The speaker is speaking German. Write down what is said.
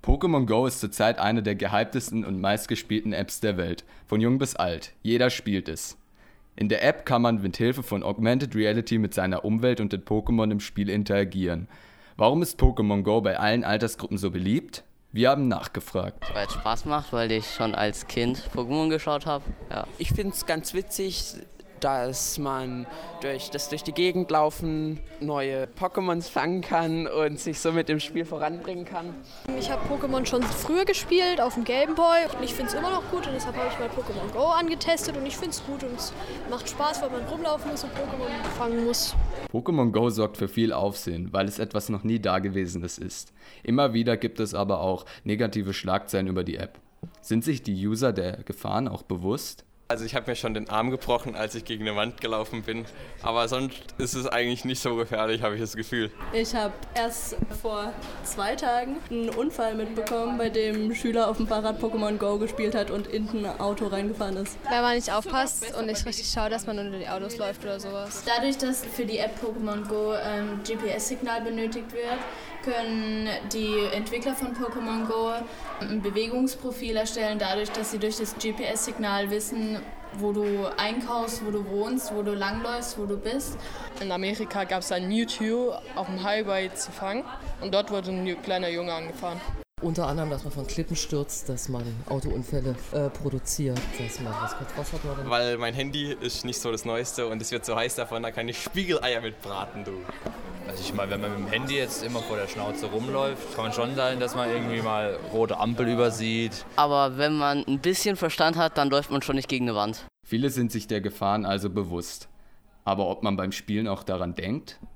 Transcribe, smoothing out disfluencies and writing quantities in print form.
Pokémon Go ist zurzeit eine der gehyptesten und meistgespielten Apps der Welt. Von jung bis alt. Jeder spielt es. In der App kann man mit Hilfe von Augmented Reality mit seiner Umwelt und den Pokémon im Spiel interagieren. Warum ist Pokémon Go bei allen Altersgruppen so beliebt? Wir haben nachgefragt. Weil es Spaß macht, weil ich schon als Kind Pokémon geschaut habe. Ja. Ich finde es ganz witzig, dass man durch die Gegend laufen neue Pokémons fangen kann und sich so mit dem Spiel voranbringen kann. Ich habe Pokémon schon früher gespielt, auf dem Game Boy. Und ich finde es immer noch gut und deshalb habe ich mal Pokémon Go angetestet und ich finde es gut und es macht Spaß, weil man rumlaufen muss und Pokémon fangen muss. Pokémon Go sorgt für viel Aufsehen, weil es etwas noch nie Dagewesenes ist. Immer wieder gibt es aber auch negative Schlagzeilen über die App. Sind sich die User der Gefahren auch bewusst? Also ich habe mir schon den Arm gebrochen, als ich gegen eine Wand gelaufen bin. Aber sonst ist es eigentlich nicht so gefährlich, habe ich das Gefühl. Ich habe erst vor 2 Tagen einen Unfall mitbekommen, bei dem ein Schüler auf dem Fahrrad Pokémon Go gespielt hat und in ein Auto reingefahren ist. Wenn man nicht aufpasst und nicht richtig schaut, dass man unter die Autos läuft oder sowas. Dadurch, dass für die App Pokémon Go GPS-Signal benötigt wird, können die Entwickler von Pokémon Go ein Bewegungsprofil erstellen, dadurch, dass sie durch das GPS-Signal wissen, wo du einkaufst, wo du wohnst, wo du langläufst, wo du bist. In Amerika gab es ein Mewtwo auf dem Highway zu fangen und dort wurde ein kleiner Junge angefahren. Unter anderem, dass man von Klippen stürzt, dass man Autounfälle produziert, dass man was kurz Wasser drin. Weil mein Handy ist nicht so das Neueste und es wird so heiß davon, da kann ich Spiegeleier mit braten, du. Also ich meine, wenn man mit dem Handy jetzt immer vor der Schnauze rumläuft, kann man schon sein, dass man irgendwie mal rote Ampel übersieht. Aber wenn man ein bisschen Verstand hat, dann läuft man schon nicht gegen eine Wand. Viele sind sich der Gefahren also bewusst. Aber ob man beim Spielen auch daran denkt?